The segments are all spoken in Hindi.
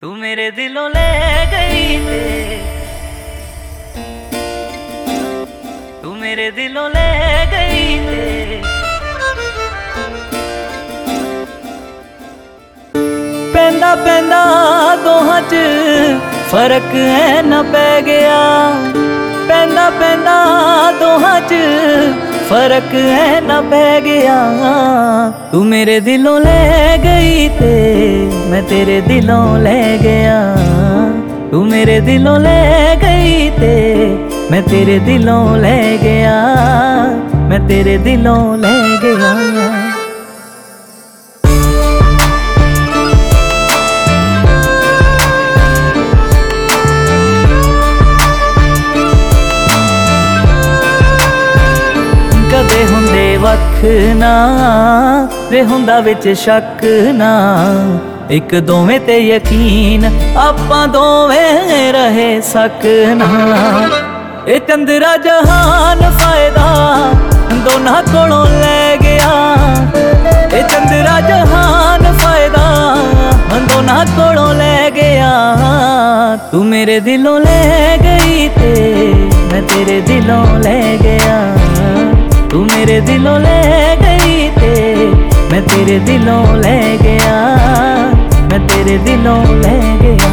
तू मेरे दिलों ले गई थे, तू मेरे दिलों ले गई थे। पैंदा पैंदा दोहां च फर्क है न पै गया, पैंदा पैंदा दोहां च फर्क है न पै गया। तू मेरे दिलों ले गई थे, मैं तेरे दिलों ले गया। तू मेरे दिलों ले गई थे, मैं तेरे दिलों ले गया, मैं तेरे दिलों ले गया। कदे हुंदे वख ना वे हुंदा विच शक ना, एक दोवें ते यकीन आपां दोवें रहे सकना। ए चंदरा जहान फायदा दोनां कोलों ले गया, ए चंदरा जहान फायदा दोनां कोलों ले गया। तू मेरे दिलों ले गई थे, मैं तेरे दिलों ले गया। तू मेरे दिलों ले गई थे, मैं तेरे दिलों ले गया, मैं तेरे दिलों ले गया।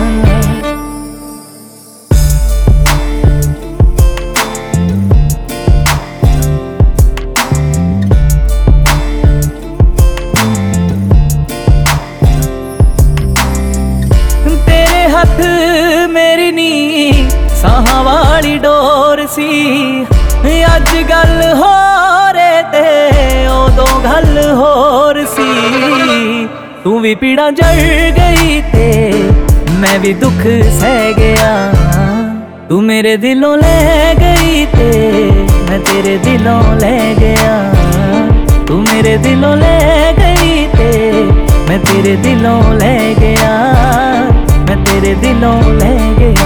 तेरे हथ मेरी नी साहां वाली डोर सी, अज गल हो ते उदों गल होर सी। तू भी पीड़ा जड़ गई थे, मैं भी दुख सह गया। तू मेरे दिलों ले गई थे, मैं तेरे दिलों ले गया। तू मेरे दिलों ले गई थे, मैं तेरे दिलों ले गया, मैं तेरे दिलों ले गया।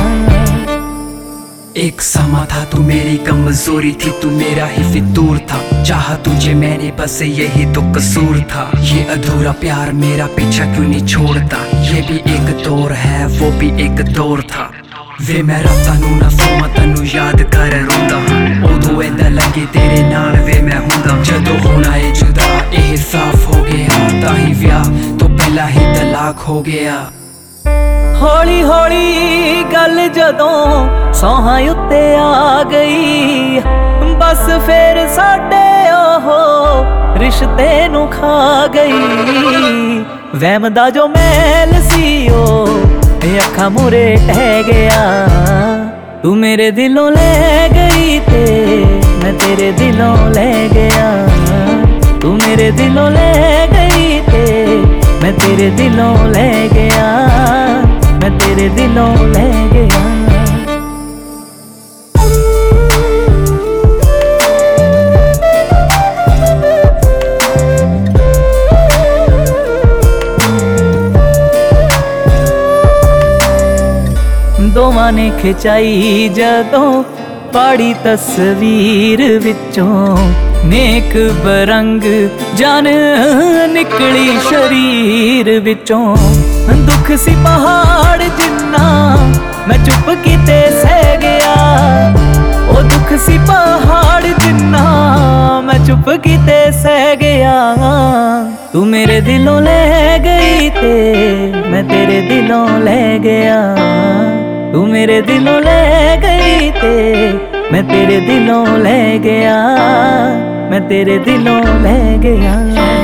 एक समा था तू मेरी कमजोरी थी, तू मेरा ही फितूर था। चाहा तुझे मैंने बस यही तो कसूर था। ये अधूरा प्यार मेरा पीछा क्यों नहीं छोड़ता, ये भी एक दौर है वो भी एक दौर था। वे मैं रातां नूं ना सोवां तैनूं याद कर रोंदा, उदों ऐदा लगे तेरे नाल वे मैं हुंदा। जदों होना ए जुदा एह साफ हो गया, ताही व्याह तो पहला ही तलाक हो गया। हौली हौली गल जदों सौहां उत्ते आ गई, बस फिर साडे ओहो रिश्ते नूं खा गई। वहम दा जो मैल सी ओ अखां मुरे टह गया। तू मेरे दिलों ले गई थे, मैं तेरे दिलों ले गया। तू मेरे दिलों ले गई थे, मैं तेरे दिलों ले गया, मैं तेरे दिलों ले गया। दोवां ने खिंचाई जदों पाड़ी तस्वीर विचों, नेक बरंग जान निकली शरीर विचों। दुख सी पहाड़ जिन्ना मैं चुप कीते सह गया, ओ दुख सी पहाड़ जिन्ना मैं चुप कीते सह गया। तू मेरे दिलों ले गई थे, मैं तेरे दिलों ले गया। तू मेरे दिलों ले गई थे, मैं तेरे दिलों ले गया, मैं तेरे दिलों ले गया।